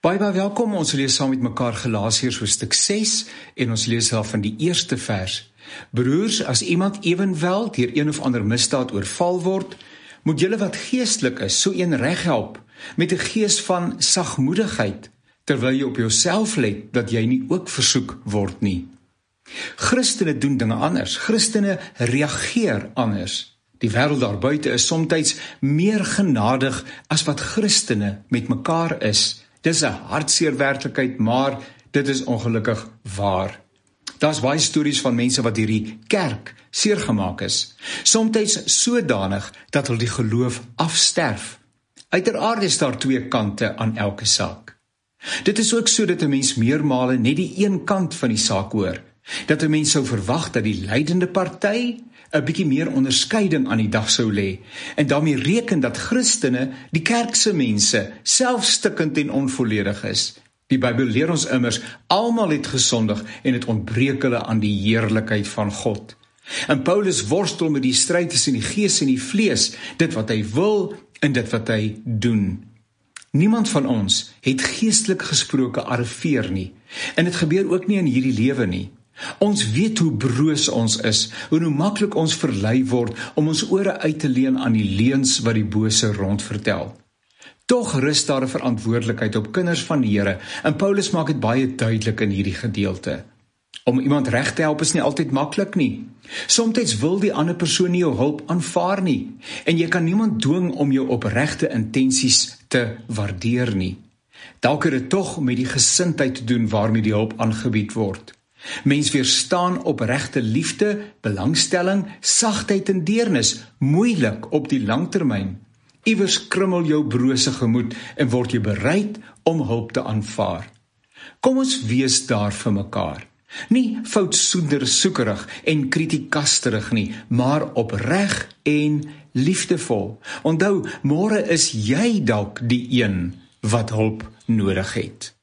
Baie welkom, ons lees saam met mekaar Galasiërs hoofstuk 6 en ons lees daar van die eerste vers. Broers, as iemand ewenwel deur een of ander misdaad oorval word, moet julle wat geestelik is, so een reghelp, met 'n gees van sagmoedigheid, terwyl jy op jouself let, dat jy nie ook versoek word nie. Christene doen dinge anders, Christene reageer anders. Die wêreld daar buite is soms meer genadig as wat Christene met mekaar is. Dis 'n hartseer werklikheid, maar dit is ongelukkig waar. Daar's baie stories van mense wat hierdie kerk seergemaak is. Soms sodanig dat hulle die geloof afsterf. Uiteraard is daar twee kante aan elke saak. Dit is ook so dat 'n mens meermale net die een kant van die saak hoor. Dat 'n mens sou verwag dat die lydende party 'n bietjie meer onderskeiding aan die dag sou lê, en daarmee reken dat Christene, die kerkse mense, selfstikkend en onvolledig is. Die Bybel leer ons immers, almal het gesondig en het ontbreek hulle aan die heerlikheid van God. En Paulus worstel met die stryd tussen die gees en die vlees, dit wat hy wil en dit wat hy doen. Niemand van ons het geestelik gesproke arriveer nie, en dit gebeur ook nie in hierdie lewe nie. Ons weet hoe broos ons is, en hoe maklik ons verlei word om ons ore uit te leen aan die leuns wat die bose rondvertel. Tog rus daar 'n verantwoordelikheid op kinders van die Here, en Paulus maak dit baie duidelik in hierdie gedeelte. Om iemand reg te help is nie altyd maklik nie. Soms wil die ander persoon nie jou hulp aanvaar nie, en jy kan niemand dwing om jou opregte intensies te waardeer nie. Dalk het dit tog met die gesindheid te doen waarmee die hulp aangebied word. Mens weerstaan opregte liefde, belangstelling, sagtheid en deernis moeilik op die langtermyn. Iewers krummel jou brose gemoed en word jy bereid om hulp te aanvaar. Kom ons wees daar vir mekaar. Nie foutsoekerig en kritikasterig nie, maar opreg en liefdevol. Onthou, môre is jy dalk die een wat hulp nodig het.